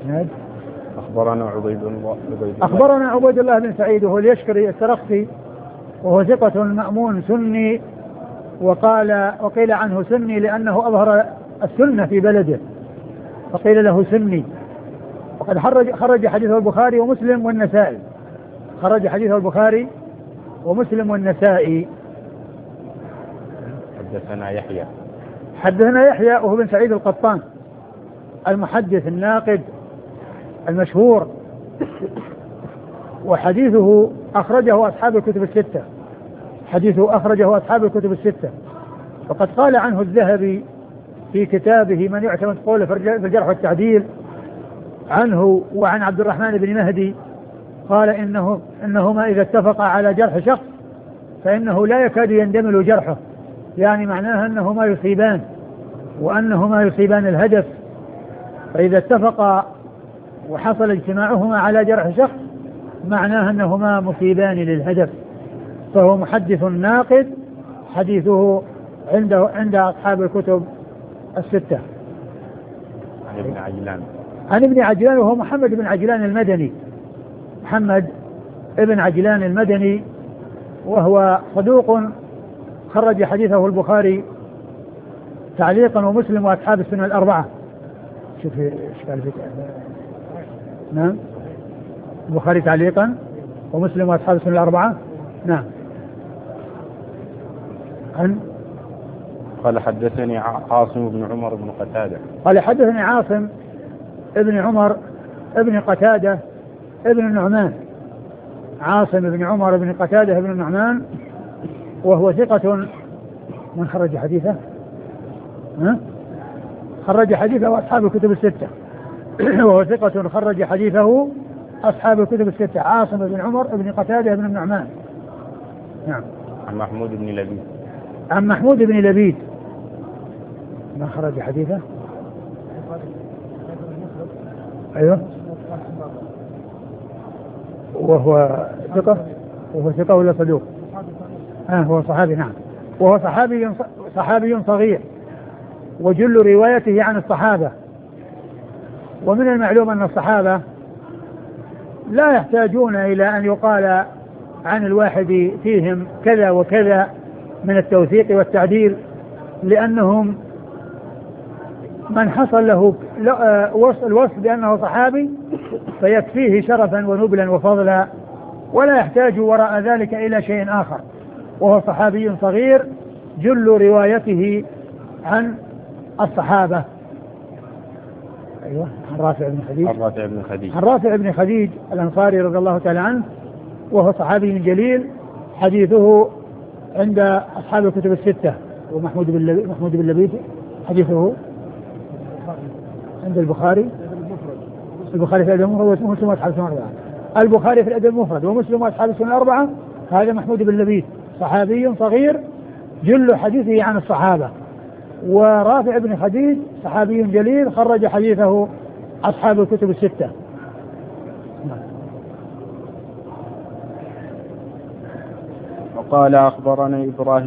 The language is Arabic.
أخبرنا عبيد الله بن سعيد وهو اليشكري السرخسي وهو ثقة مأمون سني، وقيل عنه سني لأنه أظهر السنة في بلده فقيل له سني. وقد خرج حديثه البخاري ومسلم والنسائي. خرج حديثه البخاري ومسلم والنسائي. حدثنا يحيى وهو بن سعيد القطان المحدث الناقد المشهور، وحديثه أخرجه أصحاب الكتب الستة. حديثه أخرجه أصحاب الكتب الستة. وقد قال عنه الذهبي في كتابه من يعتمد قوله في الجرح والتعديل عنه وعن عبد الرحمن بن مهدي، قال إنهما إذا اتفقا على جرح شخص فإنه لا يكاد يندمل جرحه، يعني معناها أنهما يصيبان وأنهما يصيبان الهدف. فإذا اتفقا وحصل اجتماعهما على جرح شخص معناها أنهما مصيبان للهدف. فهو محدث ناقد حديثه عند أصحاب الكتب الستة. عن ابن عجلان وهو محمد بن عجلان المدني. محمد ابن عجلان المدني وهو صدوق خرج حديثه البخاري تعليقا ومسلم وأصحاب السنة الأربعة. شوف إشكال فيك. نعم البخاري تعليقا ومسلم وأصحاب السنة الأربعة. نعم. قال حدثني عاصم بن عمر بن قتادة. قال حدثني عاصم ابن عمر ابن قتادة ابن النعمان. عاصم بن عمر بن قتادة ابن النعمان وهو ثقة. من خرج حديثه؟ خرج حديثه أصحاب الكتب الستة. وهو ثقة خرج حديثه أصحاب الكتب الستة. عاصم بن عمر بن قتادة بن النعمان. نعم. عن محمود بن لبيد. عن محمود بن لبيد. ما خرج حديثه؟ أيوه. وهو ثقة ولا صدوق؟ هو صحابي. نعم. وهو صحابي صغير وجل روايته عن الصحابة. ومن المعلوم أن الصحابة لا يحتاجون إلى أن يقال عن الواحد فيهم كذا وكذا من التوثيق والتعديل، لأنهم من حصل له الوصف بأنه صحابي فيكفيه شرفا ونبلا وفضلا ولا يحتاج وراء ذلك إلى شيء آخر. وهو صحابي صغير جل روايته عن الصحابة. أيوة. عن رافع بن خديج الأنصاري رضي الله تعالى عنه وهو صحابي جليل حديثه عند أصحاب الكتب الستة. ومحمود بن لبيد حديثه عند البخاري في الأدب المفرد ومسلم وأصحاب السنن الأربعة. البخاري في الأدب المفرد ومسلم وأصحاب السنن الأربعة. هذا محمود بن لبيد صحابي صغير جل حديثه عن الصحابة. ورافع بن خديج صحابي جليل خرج حديثه أصحاب الكتب الستة. وقال أخبرنا إبراهيم